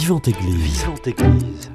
Vivante Église. Vivante Église.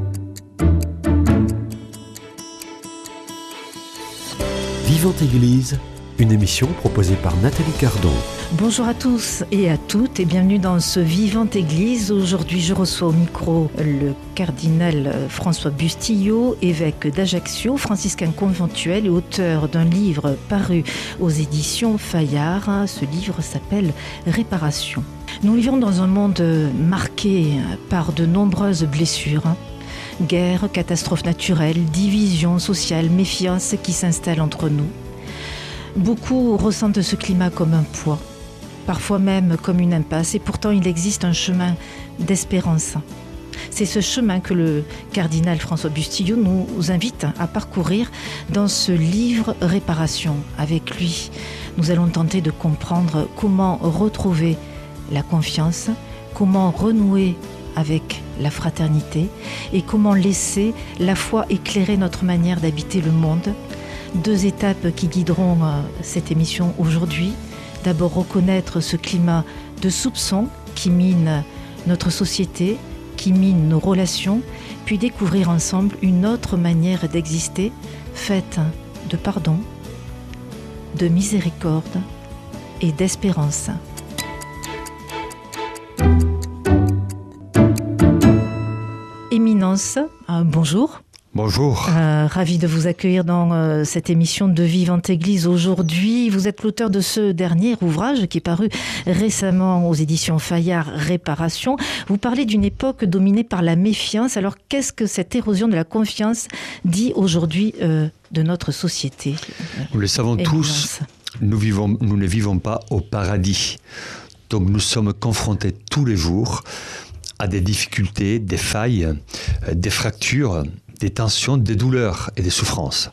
Vivante Église, une émission proposée par Nathalie Cardon. Bonjour à tous et à toutes et bienvenue dans ce Vivante Église. Aujourd'hui, je reçois au micro le cardinal François Bustillo, évêque d'Ajaccio, franciscain conventuel et auteur d'un livre paru aux éditions Fayard. Ce livre s'appelle Réparation. Nous vivons dans un monde marqué par de nombreuses blessures. Guerre, catastrophes naturelles, divisions sociales, méfiance qui s'installent entre nous. Beaucoup ressentent ce climat comme un poids, parfois même comme une impasse, et pourtant il existe un chemin d'espérance. C'est ce chemin que le cardinal François Bustillo nous invite à parcourir dans ce livre Réparation. Avec lui, nous allons tenter de comprendre comment retrouver la confiance, comment renouer avec la fraternité et comment laisser la foi éclairer notre manière d'habiter le monde. Deux étapes qui guideront cette émission aujourd'hui. D'abord, reconnaître ce climat de soupçon qui mine notre société, qui mine nos relations, puis découvrir ensemble une autre manière d'exister, faite de pardon, de miséricorde et d'espérance. Éminence, bonjour. Bonjour. Ravi de vous accueillir dans cette émission de Vivante Église aujourd'hui. Vous êtes l'auteur de ce dernier ouvrage qui est paru récemment aux éditions Fayard, Réparation. Vous parlez d'une époque dominée par la méfiance. Alors qu'est-ce que cette érosion de la confiance dit aujourd'hui de notre société ? Nous le savons tous, nous ne vivons pas au paradis. Donc nous sommes confrontés tous les jours à des difficultés, des failles, des fractures, des tensions, des douleurs et des souffrances.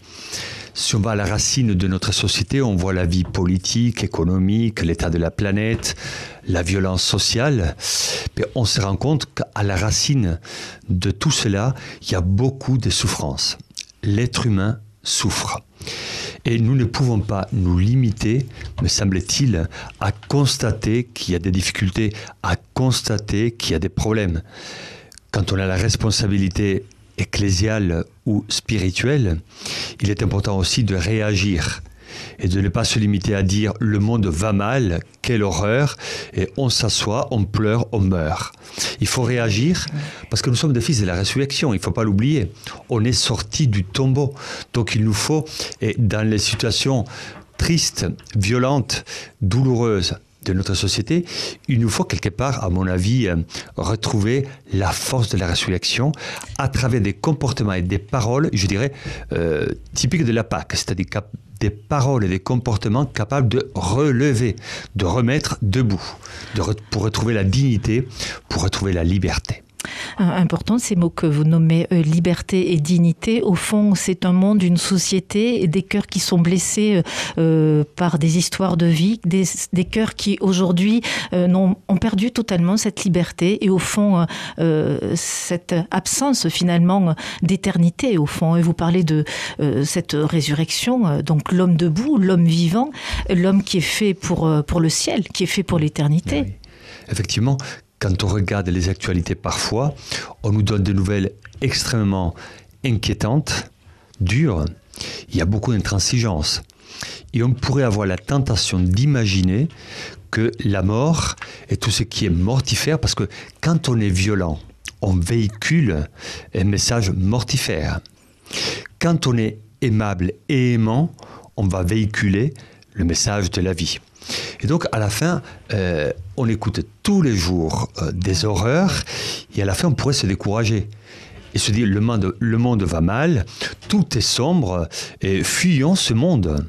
Si on va à la racine de notre société, on voit la vie politique, économique, l'état de la planète, la violence sociale. Mais on se rend compte qu'à la racine de tout cela, il y a beaucoup de souffrances. L'être humain souffre. Et nous ne pouvons pas nous limiter, me semble-t-il, à constater qu'il y a des difficultés, à constater qu'il y a des problèmes. Quand on a la responsabilité ecclésiale ou spirituelle, il est important aussi de réagir et de ne pas se limiter à dire « le monde va mal, quelle horreur » et on s'assoit, on pleure, on meurt. Il faut réagir parce que nous sommes des fils de la résurrection, il ne faut pas l'oublier. On est sortis du tombeau, donc il nous faut, et dans les situations tristes, violentes, douloureuses de notre société, il nous faut quelque part, à mon avis, retrouver la force de la résurrection à travers des comportements et des paroles, je dirais, typiques de la Pâque, c'est-à-dire des paroles et des comportements capables de relever, de remettre debout, pour retrouver la dignité, pour retrouver la liberté. Important, ces mots que vous nommez liberté et dignité. Au fond, c'est un monde, une société, des cœurs qui sont blessés par des histoires de vie, des cœurs qui aujourd'hui ont perdu totalement cette liberté et au fond, cette absence finalement d'éternité au fond. Et vous parlez de cette résurrection, donc l'homme debout, l'homme vivant, l'homme qui est fait pour le ciel, qui est fait pour l'éternité. Oui. Effectivement, quand on regarde les actualités parfois, on nous donne des nouvelles extrêmement inquiétantes, dures. Il y a beaucoup d'intransigeance. Et on pourrait avoir la tentation d'imaginer que la mort est tout ce qui est mortifère, parce que quand on est violent, on véhicule un message mortifère. Quand on est aimable et aimant, on va véhiculer le message de la vie. Et donc, à la fin, on écoute tous les jours des horreurs, et à la fin, on pourrait se décourager. Et se dire, le monde va mal, tout est sombre, et fuyons ce monde.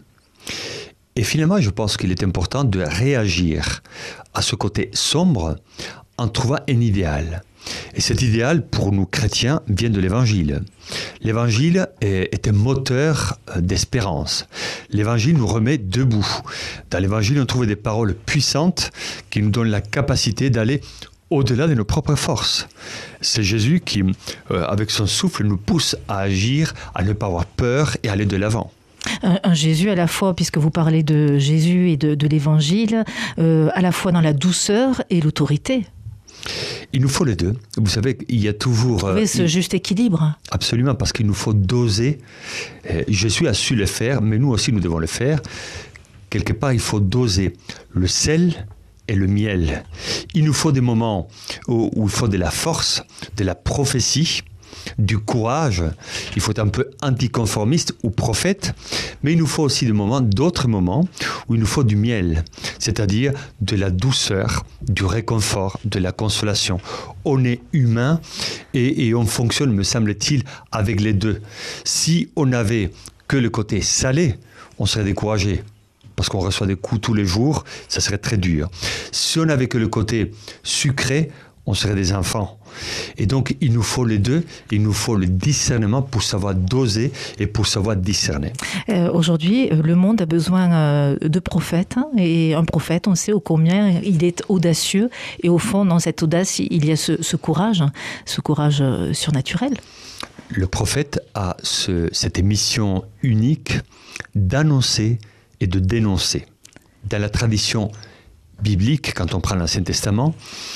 Et finalement, je pense qu'il est important de réagir à ce côté sombre en trouvant un idéal. Et cet idéal, pour nous chrétiens, vient de l'Évangile. L'Évangile est un moteur d'espérance. L'Évangile nous remet debout. Dans l'Évangile, on trouve des paroles puissantes qui nous donnent la capacité d'aller au-delà de nos propres forces. C'est Jésus qui, avec son souffle, nous pousse à agir, à ne pas avoir peur et à aller de l'avant. Un Jésus à la fois, puisque vous parlez de Jésus et de l'Évangile, à la fois dans la douceur et l'autorité. Il nous faut les deux. Vous savez, il y a toujours... Trouver ce juste équilibre. Absolument, parce qu'il nous faut doser. Jésus a su le faire, mais nous aussi, nous devons le faire. Quelque part, il faut doser le sel et le miel. Il nous faut des moments où il faut de la force, de la prophétie, du courage. Il faut être un peu anticonformiste ou prophète, mais il nous faut aussi d'autres moments où il nous faut du miel, c'est-à-dire de la douceur, du réconfort, de la consolation. On est humain et on fonctionne, me semble-t-il, avec les deux. Si on n'avait que le côté salé, on serait découragé. Parce qu'on reçoit des coups tous les jours, ça serait très dur. Si on n'avait que le côté sucré, on serait des enfants. Et donc, il nous faut les deux. Il nous faut le discernement pour savoir doser et pour savoir discerner. Aujourd'hui, le monde a besoin de prophètes. Et un prophète, on sait ô combien il est audacieux. Et au fond, dans cette audace, il y a ce courage surnaturel. Le prophète a cette mission unique d'annoncer et de dénoncer. Dans la tradition biblique, quand on prend l'Ancien Testament,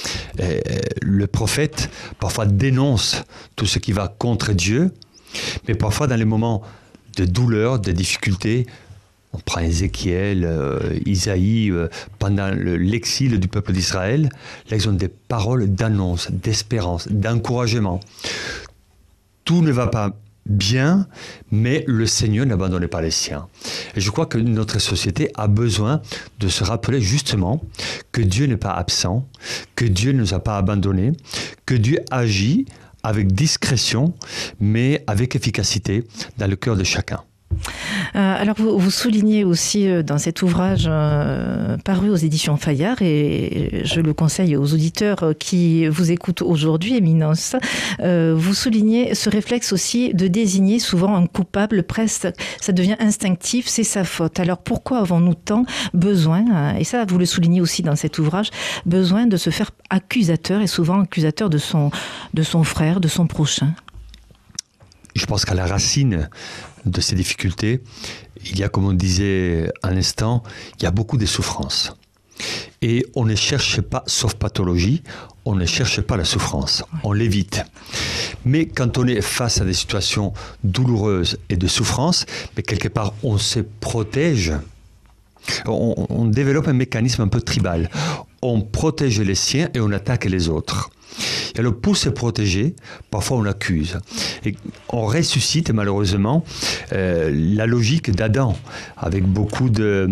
le prophète parfois dénonce tout ce qui va contre Dieu, mais parfois dans les moments de douleur, de difficulté, on prend Ézéchiel, Isaïe, pendant l'exil du peuple d'Israël, là ils ont des paroles d'annonce, d'espérance, d'encouragement. Tout ne va pas bien, mais le Seigneur n'abandonne pas les siens. Et je crois que notre société a besoin de se rappeler justement que Dieu n'est pas absent, que Dieu ne nous a pas abandonnés, que Dieu agit avec discrétion, mais avec efficacité dans le cœur de chacun. Alors vous soulignez aussi dans cet ouvrage paru aux éditions Fayard, et je le conseille aux auditeurs qui vous écoutent aujourd'hui, Éminence, vous soulignez ce réflexe aussi de désigner souvent un coupable, presque ça devient instinctif, c'est sa faute. Alors pourquoi avons-nous tant besoin, et ça vous le soulignez aussi dans cet ouvrage, besoin de se faire accusateur, et souvent accusateur de son frère, de son prochain? Je pense qu'à la racine de ces difficultés, il y a, comme on disait à l'instant, il y a beaucoup de souffrances. Et on ne cherche pas, sauf pathologie, on ne cherche pas la souffrance, on l'évite. Mais quand on est face à des situations douloureuses et de souffrance, mais quelque part on se protège, on développe un mécanisme un peu tribal. On protège les siens et on attaque les autres. Et alors pour se protéger, parfois on accuse. Et on ressuscite malheureusement la logique d'Adam, avec beaucoup de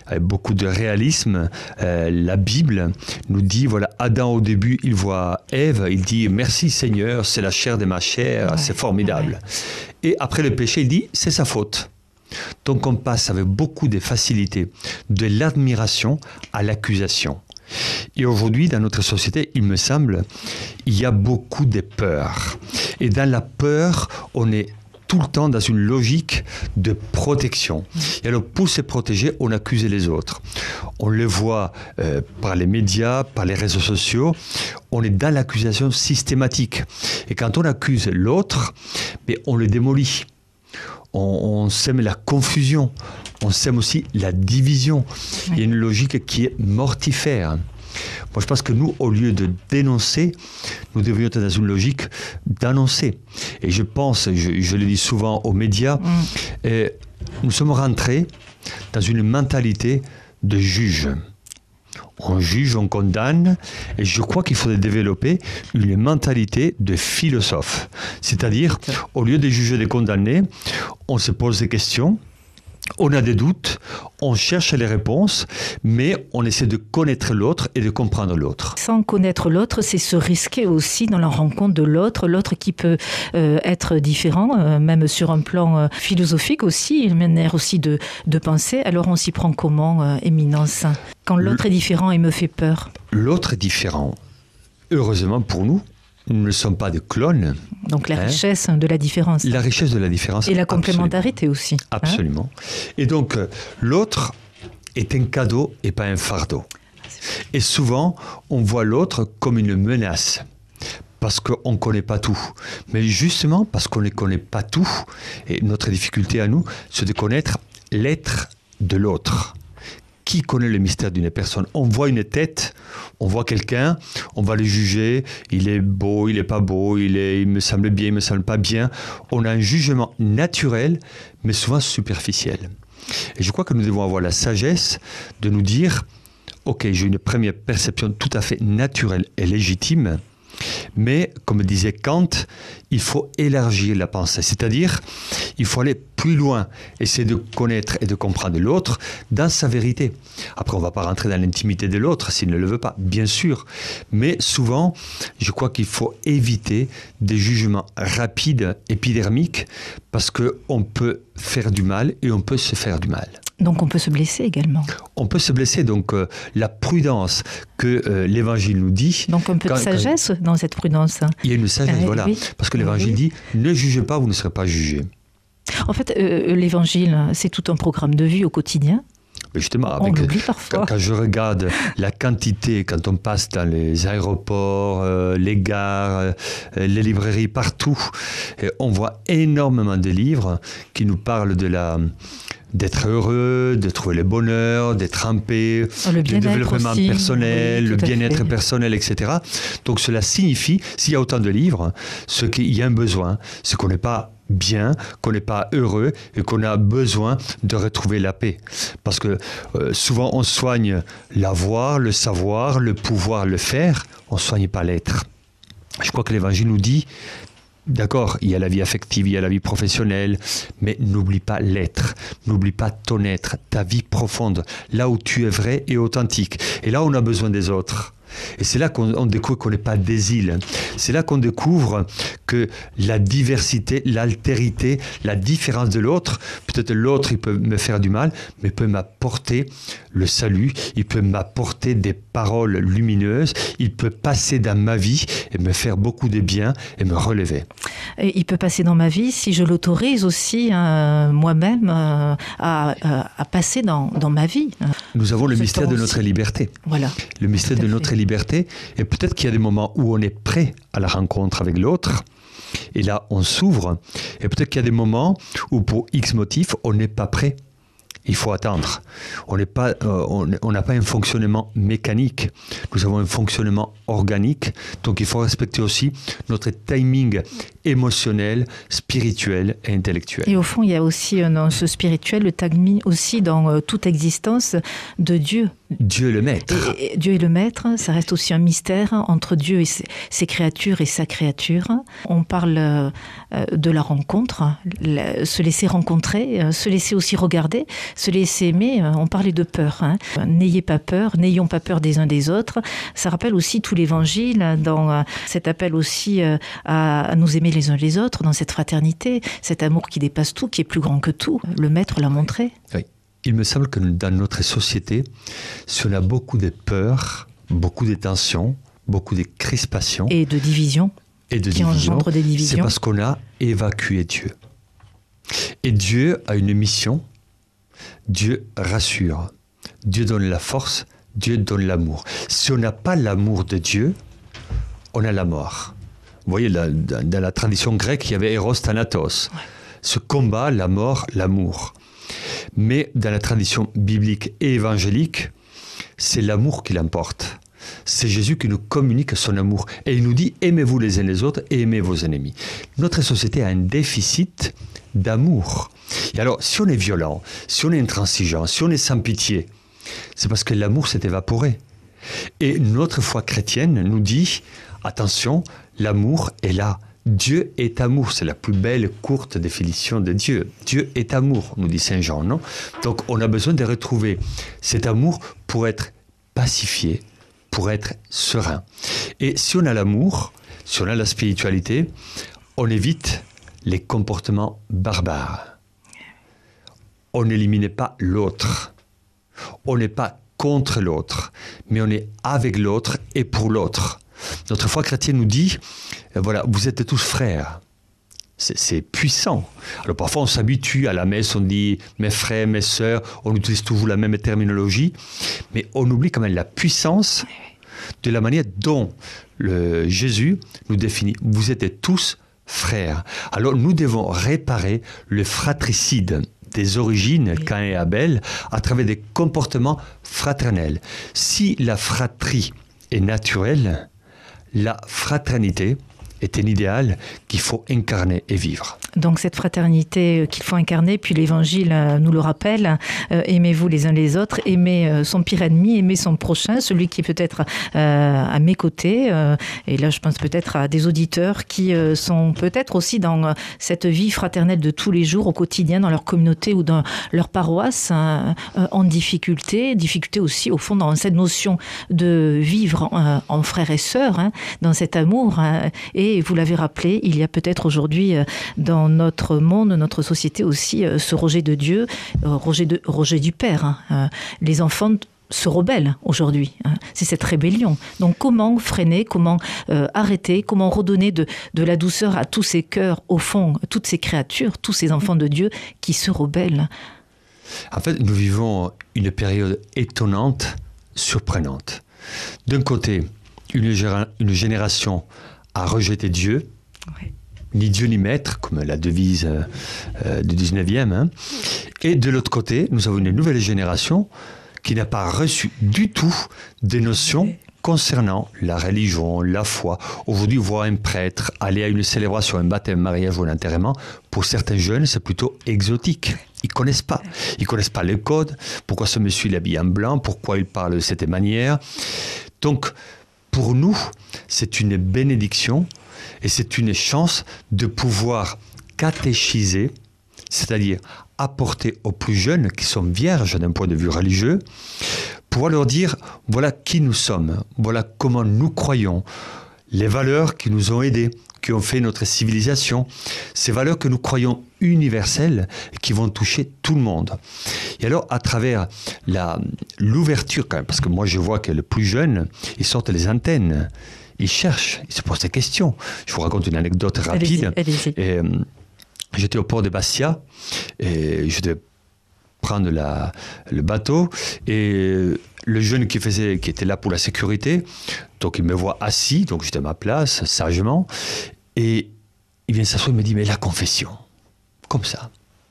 réalisme. La Bible nous dit, voilà, Adam au début, il voit Ève, il dit « Merci Seigneur, c'est la chair de ma chair, c'est formidable. » Et après le péché, il dit « C'est sa faute. » Donc on passe avec beaucoup de facilité de l'admiration à l'accusation. Et aujourd'hui, dans notre société, il me semble, il y a beaucoup de peur. Et dans la peur, on est tout le temps dans une logique de protection. Et alors, pour se protéger, on accuse les autres. On le voit par les médias, par les réseaux sociaux. On est dans l'accusation systématique. Et quand on accuse l'autre, mais on le démolit. On sème la confusion, on sème aussi la division. Oui. Il y a une logique qui est mortifère. Moi, je pense que nous, au lieu de dénoncer, nous devrions être dans une logique d'annoncer. Et je pense, je le dis souvent aux médias, nous sommes rentrés dans une mentalité de juge. On juge, on condamne, et je crois qu'il faudrait développer une mentalité de philosophe. C'est-à-dire, au lieu de juger et de condamner, on se pose des questions, on a des doutes, on cherche les réponses, mais on essaie de connaître l'autre et de comprendre l'autre. Sans connaître l'autre, c'est se risquer aussi dans la rencontre de l'autre qui peut être différent, même sur un plan philosophique aussi, une manière aussi de penser. Alors on s'y prend comment, Éminence, quand l'autre est différent et me fait peur? L'autre est différent. Heureusement pour nous, nous ne sommes pas des clones. Donc la richesse de la différence. La richesse de la différence. Et la complémentarité aussi. Absolument. Et donc, l'autre est un cadeau et pas un fardeau. Et souvent, on voit l'autre comme une menace. Parce qu'on ne connaît pas tout. Mais justement, parce qu'on ne connaît pas tout, et notre difficulté à nous, c'est de connaître l'être de l'autre. qui connaît le mystère d'une personne? On voit une tête, on voit quelqu'un, on va le juger, il est beau, il n'est pas beau, il me semble bien, il me semble pas bien. On a un jugement naturel, mais souvent superficiel. Et je crois que nous devons avoir la sagesse de nous dire, ok, j'ai une première perception tout à fait naturelle et légitime, mais comme disait Kant, il faut élargir la pensée, c'est-à-dire il faut aller plus loin, essayer de connaître et de comprendre l'autre dans sa vérité. Après, on ne va pas rentrer dans l'intimité de l'autre s'il ne le veut pas, bien sûr, mais souvent, je crois qu'il faut éviter des jugements rapides, épidermiques, parce qu'on peut faire du mal et on peut se faire du mal. Donc on peut se blesser également. On peut se blesser, donc la prudence que l'Évangile nous dit... Donc un peu de sagesse dans cette prudence. Il y a une sagesse, voilà. Oui. Parce que l'Évangile dit, ne jugez pas, vous ne serez pas jugés. En fait, l'Évangile, c'est tout un programme de vie au quotidien. Mais justement, on l'oublie parfois. Quand je regarde la quantité, quand on passe dans les aéroports, les gares, les librairies, partout, on voit énormément de livres qui nous parlent d'être heureux, de trouver le bonheur, d'être en paix, le développement aussi, personnel, oui, le bien-être personnel, etc. Donc cela signifie, s'il y a autant de livres, ce qu'il y a un besoin, c'est qu'on n'est pas bien, qu'on n'est pas heureux et qu'on a besoin de retrouver la paix. Parce que souvent on soigne l'avoir, le savoir, le pouvoir, le faire, on ne soigne pas l'être. Je crois que l'Évangile nous dit, d'accord, il y a la vie affective, il y a la vie professionnelle, mais n'oublie pas l'être, n'oublie pas ton être, ta vie profonde, là où tu es vrai et authentique. Et là, on a besoin des autres. Et c'est là qu'on découvre qu'on n'est pas des îles. C'est là qu'on découvre que la diversité, l'altérité, la différence de l'autre, peut-être l'autre, il peut me faire du mal, mais il peut m'apporter le salut, il peut m'apporter des paroles lumineuses, il peut passer dans ma vie et me faire beaucoup de bien et me relever. Et il peut passer dans ma vie si je l'autorise aussi moi-même à passer dans ma vie. Nous avons le mystère de notre liberté. Voilà. Le mystère de notre liberté, et peut-être qu'il y a des moments où on est prêt à la rencontre avec l'autre, et là on s'ouvre, et peut-être qu'il y a des moments où pour X motifs on n'est pas prêt. Il faut attendre. On n'a pas un fonctionnement mécanique. Nous avons un fonctionnement organique. Donc il faut respecter aussi notre timing émotionnel, spirituel et intellectuel. Et au fond, il y a aussi dans ce spirituel le timing aussi dans toute existence de Dieu. Dieu est le maître. Et Dieu est le maître, ça reste aussi un mystère entre Dieu et ses créatures et sa créature. On parle de la rencontre, se laisser rencontrer, se laisser aussi regarder, se laisser aimer. On parlait de peur. N'ayez pas peur, n'ayons pas peur des uns des autres. Ça rappelle aussi tout l'Évangile dans cet appel aussi à nous aimer les uns les autres, dans cette fraternité, cet amour qui dépasse tout, qui est plus grand que tout. Le Maître l'a montré. Oui. Il me semble que dans notre société, si on a beaucoup de peurs, beaucoup de tensions, beaucoup de crispations... Et de divisions. Qui engendrent des divisions. C'est parce qu'on a évacué Dieu. Et Dieu a une mission. Dieu rassure. Dieu donne la force. Dieu donne l'amour. Si on n'a pas l'amour de Dieu, on a la mort. Vous voyez, dans la tradition grecque, il y avait Eros Thanatos. Ouais. Ce combat, la mort, l'amour. Mais dans la tradition biblique et évangélique, c'est l'amour qui l'emporte. C'est Jésus qui nous communique son amour. Et il nous dit, aimez-vous les uns les autres et aimez vos ennemis. Notre société a un déficit d'amour. Et alors, si on est violent, si on est intransigeant, si on est sans pitié, c'est parce que l'amour s'est évaporé. Et notre foi chrétienne nous dit, attention, l'amour est là. Dieu est amour, c'est la plus belle courte définition de Dieu. Dieu est amour, nous dit Saint Jean, non? Donc on a besoin de retrouver cet amour pour être pacifié, pour être serein. Et si on a l'amour, si on a la spiritualité, on évite les comportements barbares. On n'élimine pas l'autre. On n'est pas contre l'autre, mais on est avec l'autre et pour l'autre. Notre foi chrétienne nous dit, voilà, vous êtes tous frères. C'est puissant. Alors parfois on s'habitue à la messe, on dit mes frères, mes sœurs, on utilise toujours la même terminologie, mais on oublie quand même la puissance de la manière dont Jésus nous définit. Vous êtes tous frères. Alors nous devons réparer le fratricide des origines, Caïn et Abel, à travers des comportements fraternels. Si la fratrie est naturelle, la fraternité est un idéal qu'il faut incarner et vivre. Donc cette fraternité qu'il faut incarner, puis l'Évangile nous le rappelle, aimez-vous les uns les autres, aimez son pire ennemi, aimez son prochain, celui qui est peut-être à mes côtés. Et là, je pense peut-être à des auditeurs qui sont peut-être aussi dans cette vie fraternelle de tous les jours, au quotidien, dans leur communauté ou dans leur paroisse, en difficulté aussi, au fond, dans cette notion de vivre en frères et sœurs, dans cet amour. Et vous l'avez rappelé, il y a peut-être aujourd'hui dans notre monde, notre société aussi, ce rejet de Dieu, rejet du Père. Les enfants se rebellent aujourd'hui. C'est cette rébellion. Donc comment freiner, comment arrêter, comment redonner de la douceur à tous ces cœurs, au fond, toutes ces créatures, tous ces enfants de Dieu qui se rebellent? En fait, nous vivons une période étonnante, surprenante. D'un côté, une génération a rejeté Dieu, oui. Ni Dieu ni maître, comme la devise du 19e. Et de l'autre côté, nous avons une nouvelle génération qui n'a pas reçu du tout des notions concernant la religion, la foi. Aujourd'hui, voir un prêtre aller à une célébration, un baptême, un mariage ou un enterrement, pour certains jeunes, c'est plutôt exotique. Ils ne connaissent pas. Ils ne connaissent pas les codes. Pourquoi ce monsieur est habillé en blanc? Pourquoi il parle de cette manière? Donc, pour nous, c'est une bénédiction et c'est une chance de pouvoir catéchiser, c'est-à-dire apporter aux plus jeunes qui sont vierges d'un point de vue religieux, pouvoir leur dire voilà qui nous sommes, voilà comment nous croyons, les valeurs qui nous ont aidés, qui ont fait notre civilisation, ces valeurs que nous croyons universelles et qui vont toucher tout le monde. Et alors, à travers l'ouverture, quand même, parce que moi je vois que les plus jeunes, ils sortent les antennes, ils cherchent, ils se posent des questions. Je vous raconte une anecdote rapide. Allez-y. J'étais au port de Bastia et je devais prendre le bateau et le jeune qui était là pour la sécurité, donc il me voit assis, donc j'étais à ma place, sagement, et il vient s'asseoir, il me dit, mais la confession, comme ça,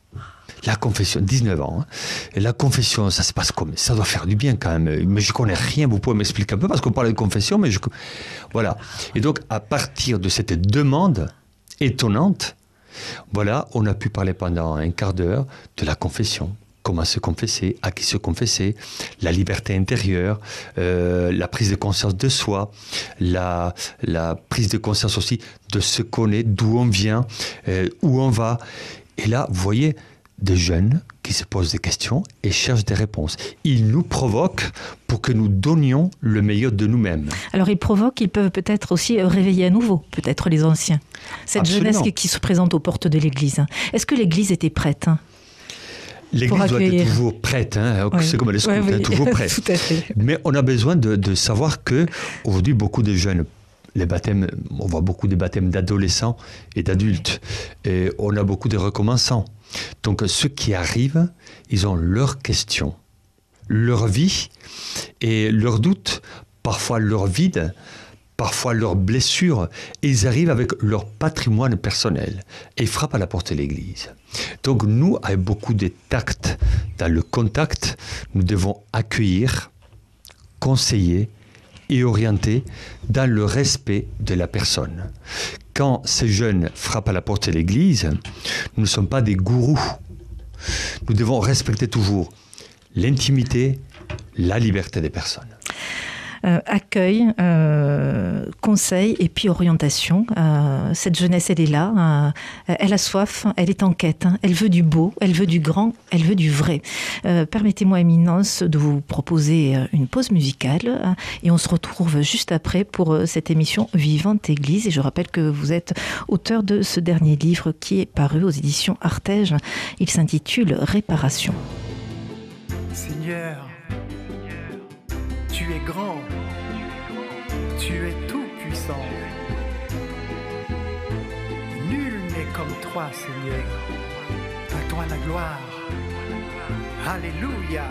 la confession, 19 ans, et la confession, ça se passe comme, ça doit faire du bien quand même, mais je connais rien, vous pouvez m'expliquer un peu, parce qu'on parle de confession, mais voilà. Et donc, à partir de cette demande étonnante, voilà, on a pu parler pendant un quart d'heure de la confession. Comment se confesser, à qui se confesser, la liberté intérieure, la prise de conscience de soi, la prise de conscience aussi de ce qu'on est, d'où on vient, où on va. Et là, vous voyez des jeunes qui se posent des questions et cherchent des réponses. Ils nous provoquent pour que nous donnions le meilleur de nous-mêmes. Alors ils provoquent, ils peuvent peut-être aussi réveiller à nouveau, peut-être les anciens. Cette Absolument. Jeunesse qui se présente aux portes de l'Église. Est-ce que l'Église était prête ? L'Église doit être toujours prête, oui. C'est comme les scouts, oui. Toujours prête. Tout à fait. Mais on a besoin de savoir qu'aujourd'hui, beaucoup de jeunes, les baptêmes, on voit beaucoup de baptêmes d'adolescents et d'adultes, et on a beaucoup de recommençants. Donc ceux qui arrivent, ils ont leurs questions, leur vie et leurs doutes, parfois leur vide, parfois leurs blessures, et ils arrivent avec leur patrimoine personnel et ils frappent à la porte de l'Église. Donc nous, avec beaucoup de tact dans le contact, nous devons accueillir, conseiller et orienter dans le respect de la personne. Quand ces jeunes frappent à la porte de l'Église, nous ne sommes pas des gourous. Nous devons respecter toujours l'intimité, la liberté des personnes. Accueil, conseil et puis orientation. Cette jeunesse, elle est là, elle a soif, elle est en quête, elle veut du beau, elle veut du grand, elle veut du vrai. Permettez-moi, Éminence, de vous proposer une pause musicale et on se retrouve juste après pour cette émission Vivante Église. Et je rappelle que vous êtes auteur de ce dernier livre qui est paru aux éditions Artege. Il s'intitule Réparation. Seigneur, tu es grand, tu es tout puissant. Nul n'est comme toi, Seigneur. À toi la gloire. Alléluia.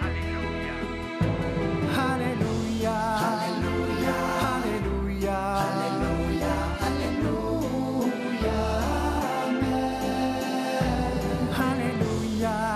Alléluia. Alléluia. Alléluia. Alléluia. Alléluia. Amen. Alléluia.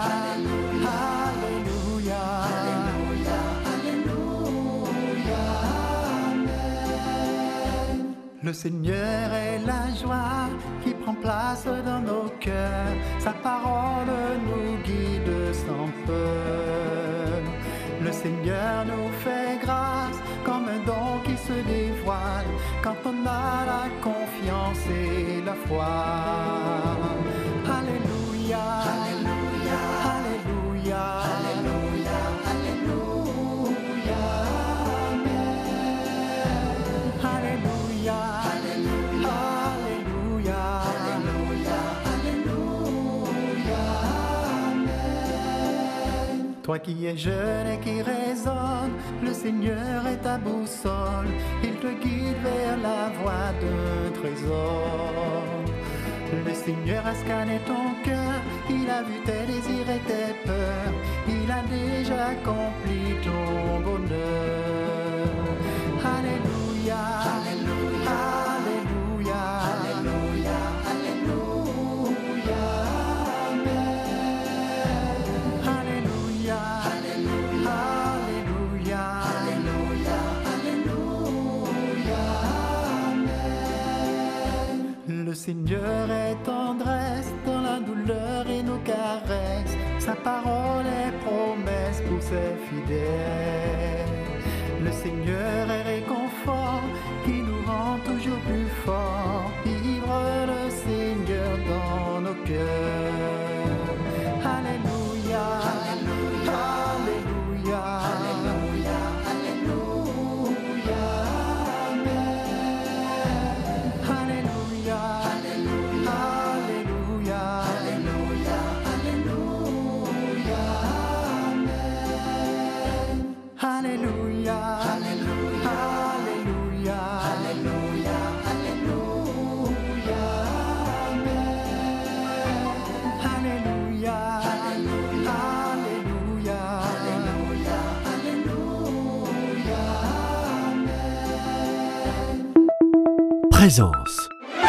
Le Seigneur est la joie qui prend place dans nos cœurs. Sa parole nous guide sans peur. Le Seigneur nous fait grâce comme un don qui se dévoile quand on a la confiance et la foi. Alléluia, Alléluia, Alléluia, Alléluia, Alléluia, Amen. Alléluia, Alléluia, Alléluia, Alléluia, Amen. Toi qui es jeune et qui résonne, le Seigneur est ta boussole. Il te guide vers la voie d'un trésor. Le Seigneur a scanné ton cœur, il a vu tes désirs et tes peurs, il a déjà accompli ton bonheur. Alléluia, Alléluia, Alléluia, Alléluia, Alléluia, Amen. Alléluia, Alléluia, Alléluia, Alléluia, Alléluia, Amen. Le Seigneur est tendresse dans la douleur et nos caresses. Sa parole est promesse pour ses fidèles. Le Seigneur est réconfort qui nous rend toujours plus forts. Vivre le Seigneur dans nos cœurs. Alléluia, Alléluia, Alléluia, Alléluia, Alléluia, Amen. Alléluia, Alléluia, Alléluia, Alléluia, Alléluia, Amen. Alléluia, Alléluia, Alléluia, Alléluia, Alléluia, Amen. Alléluia, Alléluia, Alléluia, Alléluia, Alléluia, Amen. Présence.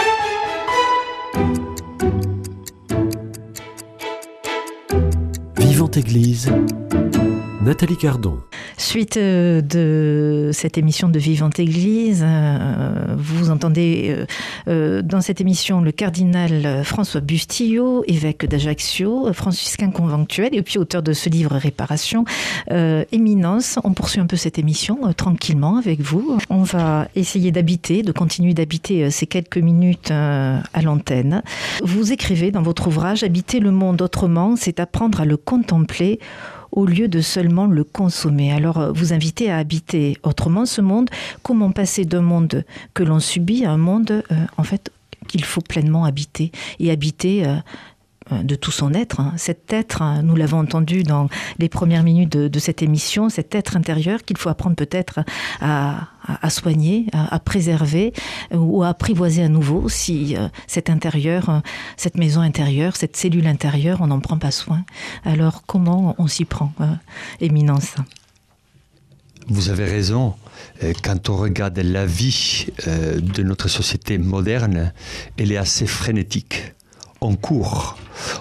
Vivante Église, Nathalie Cardon. Suite de cette émission de Vivante Église, vous entendez dans cette émission le cardinal François Bustillo, évêque d'Ajaccio, franciscain conventuel et puis auteur de ce livre Réparation, Éminence. On poursuit un peu cette émission tranquillement avec vous. On va essayer de continuer d'habiter ces quelques minutes à l'antenne. Vous écrivez dans votre ouvrage « Habiter le monde autrement, c'est apprendre à le contempler » au lieu de seulement le consommer. Alors, vous invitez à habiter autrement ce monde. Comment passer d'un monde que l'on subit à un monde, en fait, qu'il faut pleinement habiter et habiter de tout son être. Cet être, nous l'avons entendu dans les premières minutes de cette émission, cet être intérieur qu'il faut apprendre peut-être à soigner, à préserver ou à apprivoiser à nouveau si cet intérieur, cette maison intérieure, cette cellule intérieure, on n'en prend pas soin. Alors comment on s'y prend, Éminence ? Vous avez raison. Quand on regarde la vie de notre société moderne, elle est assez frénétique. On court,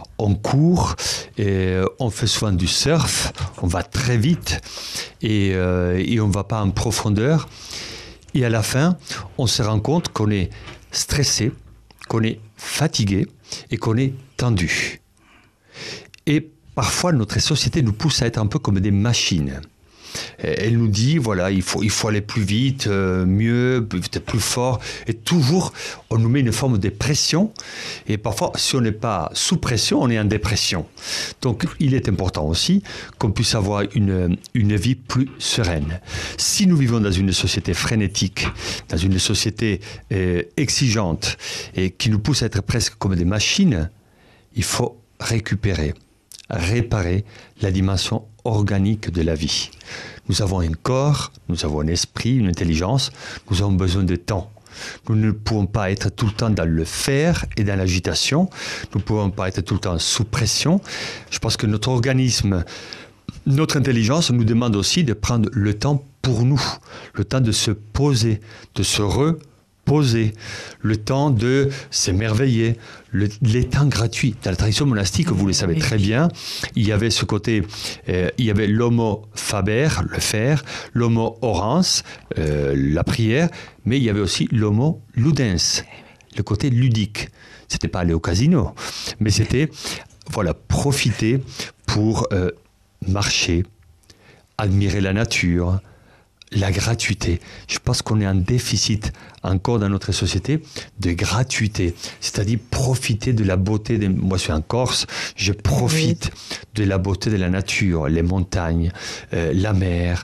et on fait souvent du surf, on va très vite et on ne va pas en profondeur. Et à la fin, on se rend compte qu'on est stressé, qu'on est fatigué et qu'on est tendu. Et parfois, notre société nous pousse à être un peu comme des machines. Elle nous dit, voilà, il faut aller plus vite, mieux, peut-être plus fort. Et toujours, on nous met une forme de pression. Et parfois, si on n'est pas sous pression, on est en dépression. Donc, il est important aussi qu'on puisse avoir une vie plus sereine. Si nous vivons dans une société frénétique, dans une société exigeante, et qui nous pousse à être presque comme des machines, il faut réparer la dimension organique de la vie. Nous avons un corps, nous avons un esprit, une intelligence, nous avons besoin de temps. Nous ne pouvons pas être tout le temps dans le faire et dans l'agitation, nous ne pouvons pas être tout le temps sous pression. Je pense que notre organisme, notre intelligence nous demande aussi de prendre le temps pour nous, le temps de se poser, de se poser, le temps de s'émerveiller, les temps gratuits. Dans la tradition monastique, vous le savez très bien, il y avait ce côté, il y avait l'homo faber, le faire, l'homo orans, la prière, mais il y avait aussi l'homo ludens, le côté ludique. C'était pas aller au casino, mais c'était profiter pour marcher, admirer la nature, la gratuité. Je pense qu'on est en déficit encore dans notre société de gratuité, c'est-à-dire profiter de la beauté. Moi, je suis en Corse, je profite de la beauté de la nature, les montagnes, la mer,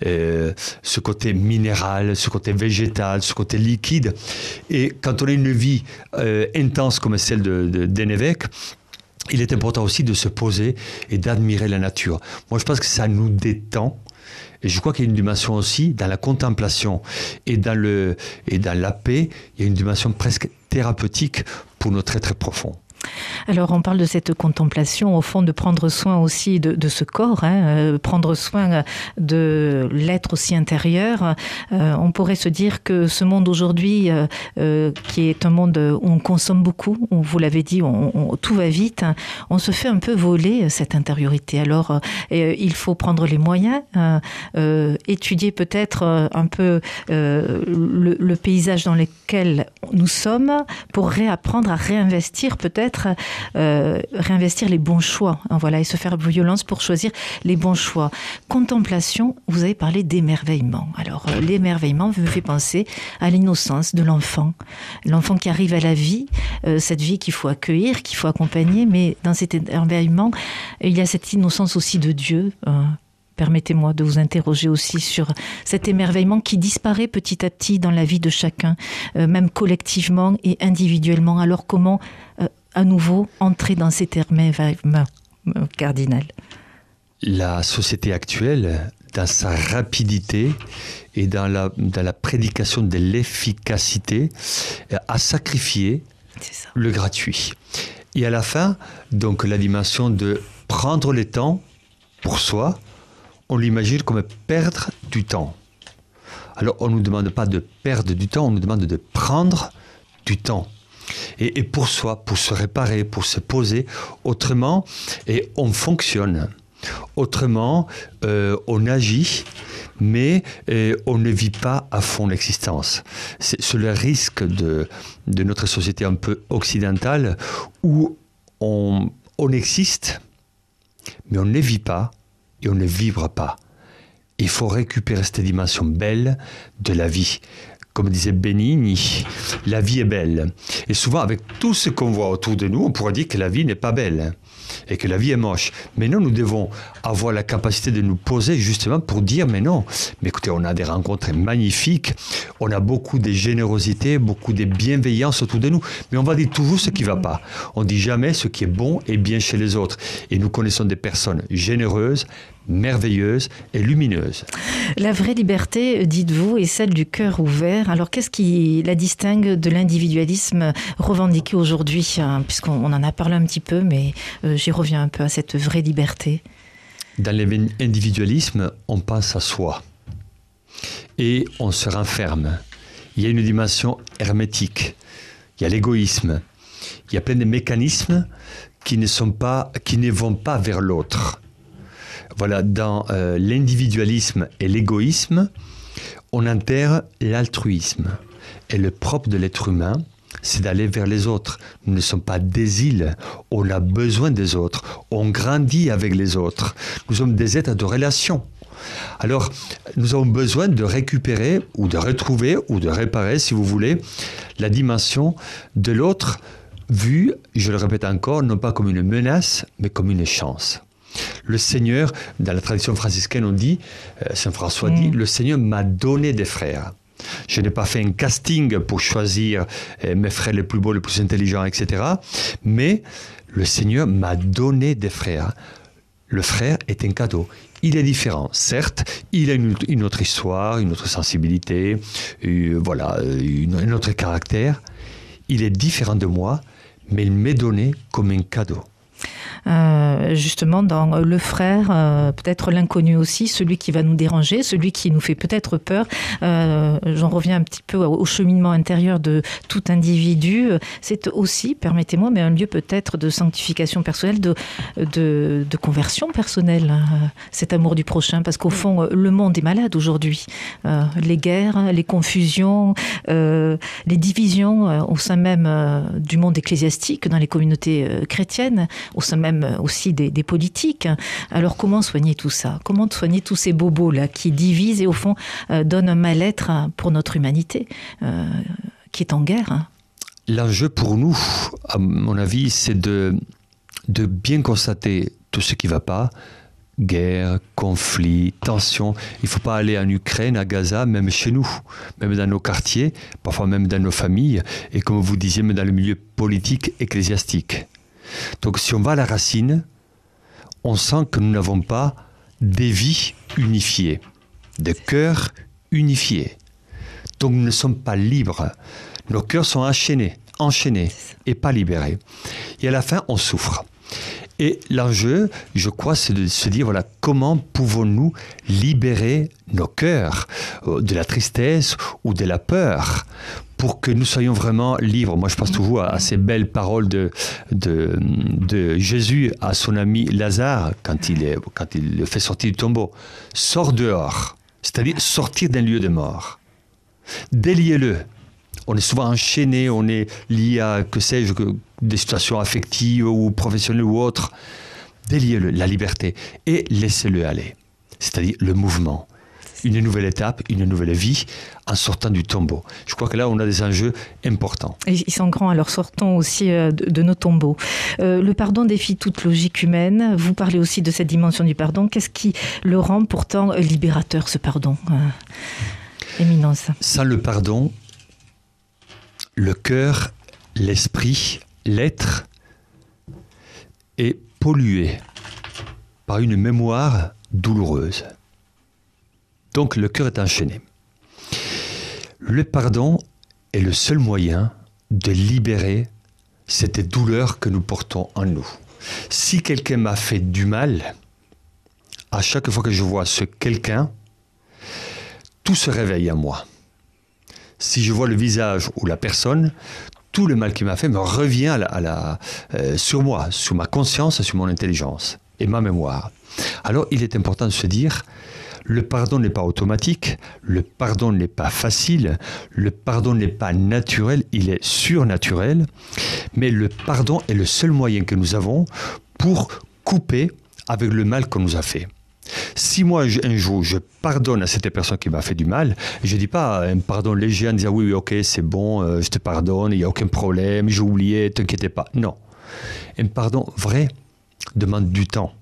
ce côté minéral, ce côté végétal, ce côté liquide. Et quand on a une vie intense comme celle d'un évêque, il est important aussi de se poser et d'admirer la nature. Moi, je pense que ça nous détend. Et je crois qu'il y a une dimension aussi dans la contemplation et dans la paix, il y a une dimension presque thérapeutique pour notre être profond. Alors, on parle de cette contemplation, au fond, de prendre soin aussi de ce corps, prendre soin de l'être aussi intérieur. On pourrait se dire que ce monde aujourd'hui, qui est un monde où on consomme beaucoup, où, vous l'avez dit, tout va vite, on se fait un peu voler cette intériorité. Alors, il faut prendre les moyens, étudier peut-être un peu le paysage dans lequel nous sommes pour réapprendre à réinvestir peut-être réinvestir les bons choix, et se faire violence pour choisir les bons choix. Contemplation, vous avez parlé d'émerveillement. Alors, l'émerveillement me fait penser à l'innocence de l'enfant. L'enfant qui arrive à la vie, cette vie qu'il faut accueillir, qu'il faut accompagner, mais dans cet émerveillement, il y a cette innocence aussi de Dieu. Permettez-moi de vous interroger aussi sur cet émerveillement qui disparaît petit à petit dans la vie de chacun, même collectivement et individuellement. Alors comment, à nouveau, entrer dans cet émerveillement, cardinal ? La société actuelle, dans sa rapidité et dans la prédication de l'efficacité, a sacrifié le gratuit. Et à la fin, donc, la dimension de prendre le temps pour soi, on l'imagine comme perdre du temps. Alors, on ne nous demande pas de perdre du temps, on nous demande de prendre du temps. Et pour soi, pour se réparer, pour se poser. Autrement, et on fonctionne. Autrement, on agit, mais on ne vit pas à fond l'existence. C'est le risque de notre société un peu occidentale où on existe, mais on ne vit pas. Et on ne vivra pas. Il faut récupérer cette dimension belle de la vie. Comme disait Benigni, la vie est belle. Et souvent, avec tout ce qu'on voit autour de nous, on pourrait dire que la vie n'est pas belle et que la vie est moche. Mais non, nous devons avoir la capacité de nous poser justement pour dire, mais non, mais écoutez, on a des rencontres magnifiques, on a beaucoup de générosité, beaucoup de bienveillance autour de nous, mais on va dire toujours ce qui ne va pas. On ne dit jamais ce qui est bon et bien chez les autres. Et nous connaissons des personnes généreuses, merveilleuse et lumineuse. La vraie liberté, dites-vous, est celle du cœur ouvert. Alors, qu'est-ce qui la distingue de l'individualisme revendiqué aujourd'hui, puisqu'on en a parlé un petit peu, mais j'y reviens un peu à cette vraie liberté. Dans l'individualisme, on pense à soi et on se renferme. Il y a une dimension hermétique. Il y a l'égoïsme. Il y a plein de mécanismes qui ne vont pas vers l'autre. Voilà, dans l'individualisme et l'égoïsme, on enterre l'altruisme. Et le propre de l'être humain, c'est d'aller vers les autres. Nous ne sommes pas des îles, on a besoin des autres, on grandit avec les autres. Nous sommes des êtres de relation. Alors, nous avons besoin de récupérer ou de retrouver ou de réparer, si vous voulez, la dimension de l'autre vue, je le répète encore, non pas comme une menace, mais comme une chance. Le Seigneur, dans la tradition franciscaine, on dit, Saint François dit, le Seigneur m'a donné des frères. Je n'ai pas fait un casting pour choisir mes frères les plus beaux, les plus intelligents, etc. Mais le Seigneur m'a donné des frères. Le frère est un cadeau. Il est différent. Certes, il a une autre histoire, une autre sensibilité, un autre caractère. Il est différent de moi, mais il m'est donné comme un cadeau. justement dans le frère, peut-être l'inconnu aussi, celui qui va nous déranger, celui qui nous fait peut-être peur. J'en reviens un petit peu au cheminement intérieur de tout individu. C'est aussi, permettez-moi, mais un lieu peut-être de sanctification personnelle, de conversion personnelle, cet amour du prochain, parce qu'au fond, le monde est malade aujourd'hui. Les guerres, les confusions, les divisions au sein même du monde ecclésiastique, dans les communautés chrétiennes, au sein même aussi des politiques. Alors comment soigner tout ça ? Comment soigner tous ces bobos-là qui divisent et au fond donnent un mal-être pour notre humanité qui est en guerre ? L'enjeu pour nous, à mon avis, c'est de bien constater tout ce qui ne va pas. Guerre, conflit, tension. Il ne faut pas aller en Ukraine, à Gaza, même chez nous, même dans nos quartiers, parfois même dans nos familles, et comme vous disiez, même dans le milieu politique, ecclésiastique. Donc si on va à la racine, on sent que nous n'avons pas des vies unifiées, des cœurs unifiés. Donc nous ne sommes pas libres. Nos cœurs sont enchaînés et pas libérés. Et à la fin, on souffre. Et l'enjeu, je crois, c'est de se dire, voilà, comment pouvons-nous libérer nos cœurs de la tristesse ou de la peur pour que nous soyons vraiment libres. Moi, je pense toujours à ces belles paroles de Jésus à son ami Lazare quand il le fait sortir du tombeau. Sors dehors, c'est-à-dire sortir d'un lieu de mort. Déliez-le. On est souvent enchaîné, on est lié à, que sais-je, des situations affectives ou professionnelles ou autres. Déliez-le, la liberté, et laissez-le aller. C'est-à-dire le mouvement. Une nouvelle étape, une nouvelle vie, en sortant du tombeau. Je crois que là, on a des enjeux importants. Et ils sont grands, alors sortons aussi de nos tombeaux. Le pardon défie toute logique humaine. Vous parlez aussi de cette dimension du pardon. Qu'est-ce qui le rend pourtant libérateur, ce pardon, Éminence? Sans le pardon, le cœur, l'esprit, l'être est pollué par une mémoire douloureuse. Donc le cœur est enchaîné. Le pardon est le seul moyen de libérer cette douleur que nous portons en nous. Si quelqu'un m'a fait du mal, à chaque fois que je vois ce quelqu'un, tout se réveille en moi. Si je vois le visage ou la personne, tout le mal qu'il m'a fait me revient sur moi, sur ma conscience, sur mon intelligence et ma mémoire. Alors, il est important de se dire, le pardon n'est pas automatique, le pardon n'est pas facile, le pardon n'est pas naturel, il est surnaturel, mais le pardon est le seul moyen que nous avons pour couper avec le mal qu'on nous a fait. Si moi, un jour, je pardonne à cette personne qui m'a fait du mal, je ne dis pas un pardon léger en disant « oui, ok, c'est bon, je te pardonne, il n'y a aucun problème, j'ai oublié, ne t'inquiète pas ». Non. Un pardon vrai demande du temps.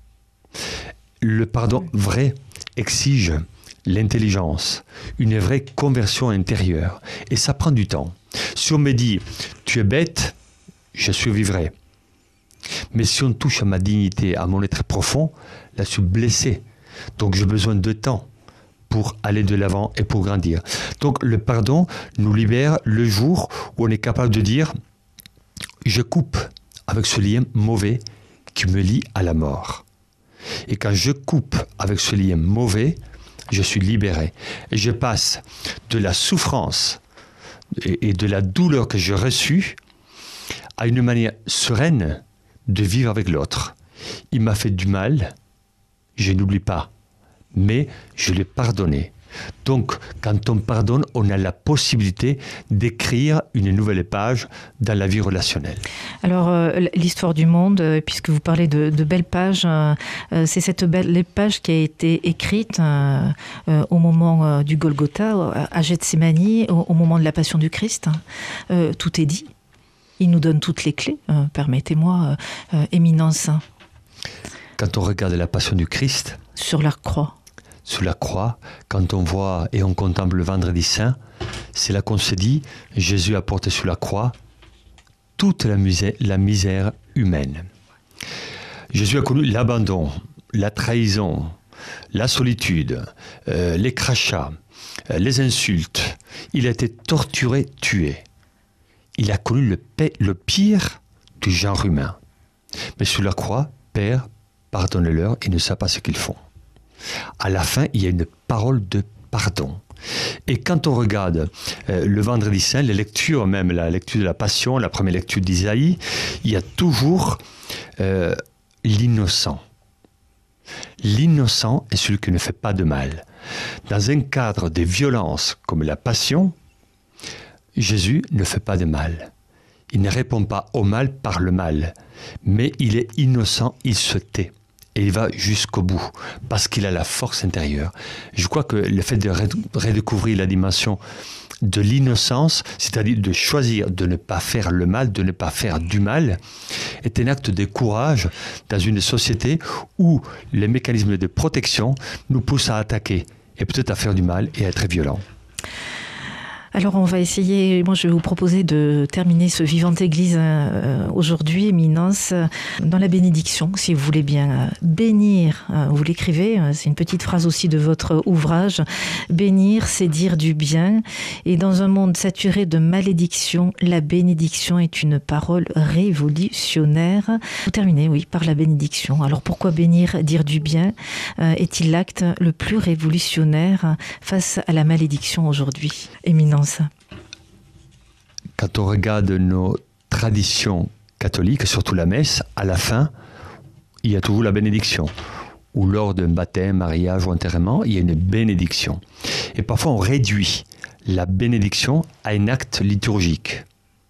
Le pardon vrai exige l'intelligence, une vraie conversion intérieure. Et ça prend du temps. Si on me dit « tu es bête », je survivrai. Mais si on touche à ma dignité, à mon être profond, là, je suis blessé. Donc, j'ai besoin de temps pour aller de l'avant et pour grandir. Donc, le pardon nous libère le jour où on est capable de dire « je coupe avec ce lien mauvais qui me lie à la mort ». Et quand je coupe avec ce lien mauvais, je suis libéré. Et je passe de la souffrance et de la douleur que j'ai reçue à une manière sereine de vivre avec l'autre. Il m'a fait du mal, je n'oublie pas, mais je l'ai pardonné. Donc, quand on pardonne, on a la possibilité d'écrire une nouvelle page dans la vie relationnelle. Alors, l'histoire du monde, puisque vous parlez de belles pages, c'est cette belle page qui a été écrite au moment du Golgotha, à Gethsémani, au moment de la Passion du Christ. Tout est dit. Il nous donne toutes les clés. Permettez-moi, Éminence. Quand on regarde la Passion du Christ... Sur la croix. Sur la croix, quand on voit et on contemple le Vendredi Saint, c'est là qu'on se dit, Jésus a porté sur la croix toute la misère humaine. Jésus a connu l'abandon, la trahison, la solitude, les crachats, les insultes. Il a été torturé, tué. Il a connu le pire du genre humain. Mais sur la croix, Père, pardonne-leur, ils ne savent pas ce qu'ils font. À la fin, il y a une parole de pardon. Et quand on regarde le Vendredi Saint, les lectures, même la lecture de la Passion, la première lecture d'Isaïe, il y a toujours l'innocent. L'innocent est celui qui ne fait pas de mal. Dans un cadre de violence comme la Passion, Jésus ne fait pas de mal. Il ne répond pas au mal par le mal, mais il est innocent, il se tait. Et il va jusqu'au bout, parce qu'il a la force intérieure. Je crois que le fait de redécouvrir la dimension de l'innocence, c'est-à-dire de choisir de ne pas faire le mal, de ne pas faire du mal, est un acte de courage dans une société où les mécanismes de protection nous poussent à attaquer, et peut-être à faire du mal et à être violents. Alors on va essayer, moi je vais vous proposer de terminer ce Vivante Église aujourd'hui, Éminence, dans la bénédiction, si vous voulez bien. Bénir, vous l'écrivez, c'est une petite phrase aussi de votre ouvrage. Bénir, c'est dire du bien. Et dans un monde saturé de malédiction, la bénédiction est une parole révolutionnaire. Vous terminez, oui, par la bénédiction. Alors pourquoi bénir, dire du bien est-il l'acte le plus révolutionnaire face à la malédiction aujourd'hui, Éminence? Quand on regarde nos traditions catholiques, surtout la messe, à la fin, il y a toujours la bénédiction. Ou lors d'un baptême, mariage ou enterrement, il y a une bénédiction. Et parfois, on réduit la bénédiction à un acte liturgique.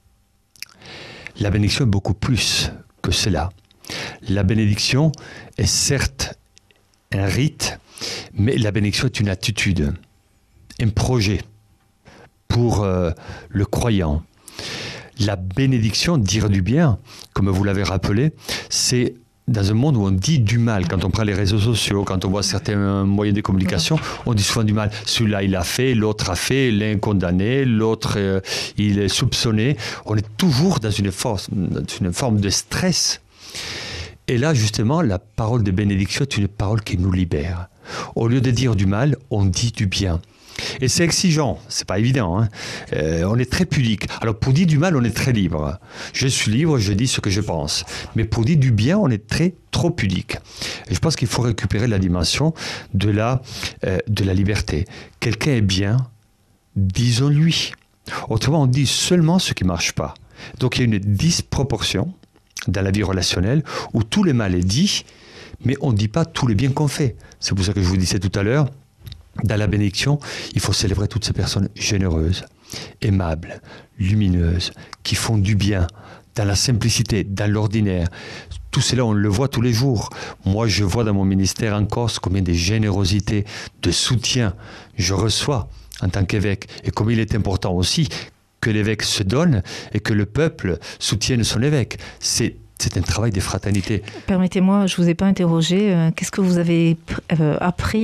La bénédiction est beaucoup plus que cela. La bénédiction est certes un rite, mais la bénédiction est une attitude, un projet pour le croyant. La bénédiction, dire du bien, comme vous l'avez rappelé, c'est dans un monde où on dit du mal. Quand on prend les réseaux sociaux, quand on voit certains moyens de communication, on dit souvent du mal. Celui-là, il a fait, l'autre a fait, l'un condamné, l'autre, il est soupçonné. On est toujours dans une forme de stress. Et là, justement, la parole de bénédiction est une parole qui nous libère. Au lieu de dire du mal, on dit du bien. Et c'est exigeant, c'est pas évident, hein. On est très pudique. Alors pour dire du mal, on est très libre. Je suis libre, je dis ce que je pense. Mais pour dire du bien, on est trop pudique. Et je pense qu'il faut récupérer la dimension de la liberté. Quelqu'un est bien, disons-lui. Autrement, on dit seulement ce qui marche pas. Donc il y a une disproportion dans la vie relationnelle où tout le mal est dit, mais on ne dit pas tout le bien qu'on fait. C'est pour ça que je vous disais tout à l'heure, dans la bénédiction, il faut célébrer toutes ces personnes généreuses, aimables, lumineuses, qui font du bien, dans la simplicité, dans l'ordinaire. Tout cela, on le voit tous les jours. Moi, je vois dans mon ministère en Corse combien de générosité, de soutien je reçois en tant qu'évêque. Et comme il est important aussi que l'évêque se donne et que le peuple soutienne son évêque. C'est un travail de fraternité. Permettez-moi, je ne vous ai pas interrogé. Qu'est-ce que vous avez appris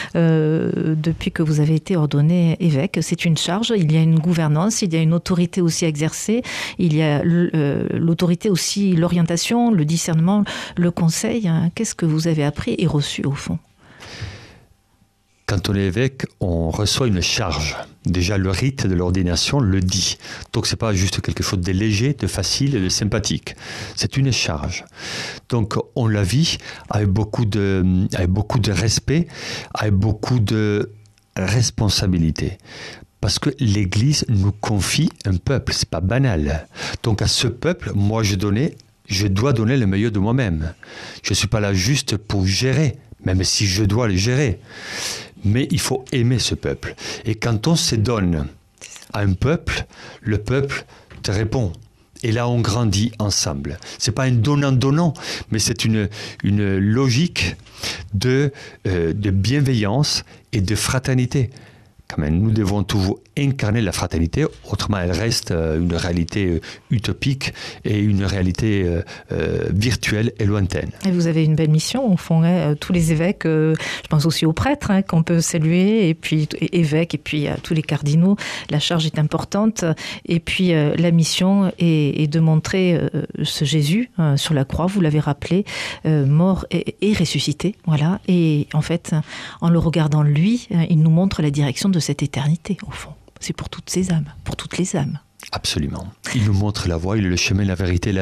depuis que vous avez été ordonné évêque? C'est une charge, il y a une gouvernance, il y a une autorité aussi à exercer, il y a l'autorité aussi, l'orientation, le discernement, le conseil. Qu'est-ce que vous avez appris et reçu au fond? Quand on est évêque, on reçoit une charge. Déjà, le rite de l'ordination le dit. Donc, ce n'est pas juste quelque chose de léger, de facile et de sympathique. C'est une charge. Donc, on la vit avec beaucoup de respect, avec beaucoup de responsabilité. Parce que l'Église nous confie un peuple. Ce n'est pas banal. Donc, à ce peuple, moi, je dois donner le meilleur de moi-même. Je ne suis pas là juste pour gérer, même si je dois le gérer. Mais il faut aimer ce peuple. Et quand on se donne à un peuple, le peuple te répond. Et là, on grandit ensemble. Ce n'est pas un donnant-donnant, mais c'est une logique de bienveillance et de fraternité. Quand même, nous devons toujours incarner la fraternité, autrement elle reste une réalité utopique et une réalité virtuelle et lointaine. Et vous avez une belle mission, au fond, tous les évêques, je pense aussi aux prêtres qu'on peut saluer, et puis évêques, et puis tous les cardinaux, la charge est importante, et puis la mission est de montrer ce Jésus sur la croix, vous l'avez rappelé, mort et ressuscité, voilà, et en fait, en le regardant lui, il nous montre la direction de cette éternité, au fond. C'est pour toutes ces âmes, pour toutes les âmes. Absolument. Il nous montre la voie, il est le chemin, la vérité, la vie.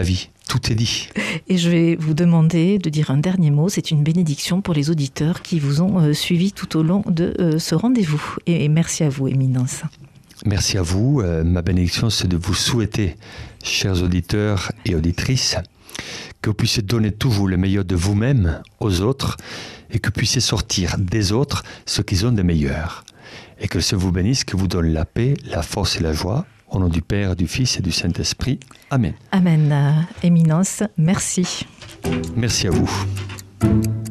Tout est dit. Et je vais vous demander de dire un dernier mot. C'est une bénédiction pour les auditeurs qui vous ont suivi tout au long de ce rendez-vous. Et merci à vous, Éminence. Merci à vous. Ma bénédiction, c'est de vous souhaiter, chers auditeurs et auditrices, que vous puissiez donner toujours le meilleur de vous-même aux autres et que vous puissiez sortir des autres ce qu'ils ont de meilleur. Et que ce vous bénisse, que vous donne la paix, la force et la joie. Au nom du Père, du Fils et du Saint-Esprit. Amen. Amen. Éminence, merci. Merci à vous.